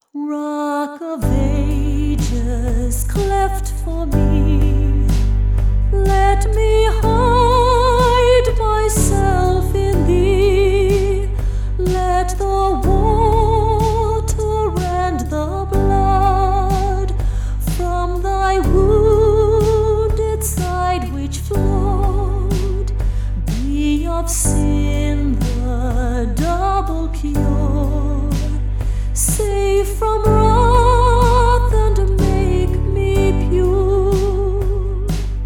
Rock of ages, cleft for me, let me hide myself in thee. Let the water and the blood from thy wounded side which flowed be of sin the double cure. Save from wrath and make me pure.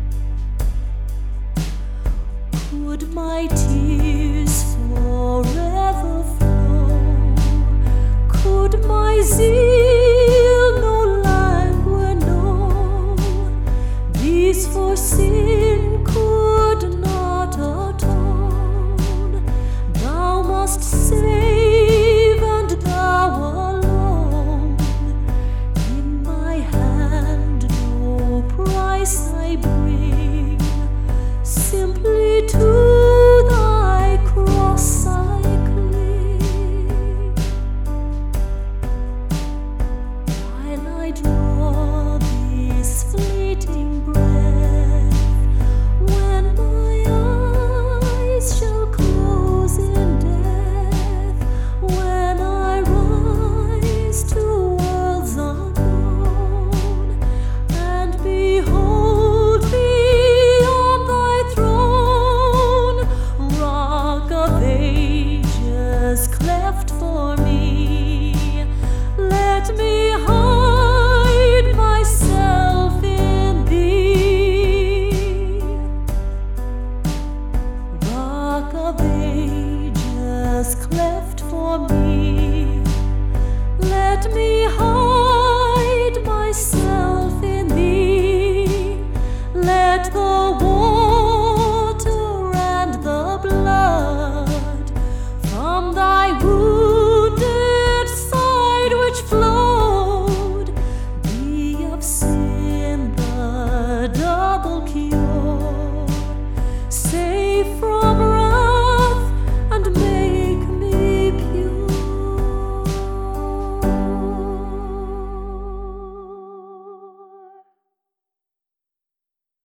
Could my tears forever flow? Could my zeal no languor know? These for sin could not atone. Thou must save, and thou alone. In my hand no price I bring, simply to thy cross I cling. While I draw this fleeting breath, when my eyes shall close in death, when I rise to worlds unknown, and behold thee on thy throne, Rock of ages, cleft for me, let me hide myself in thee. Rock of ages, cleft for me, let me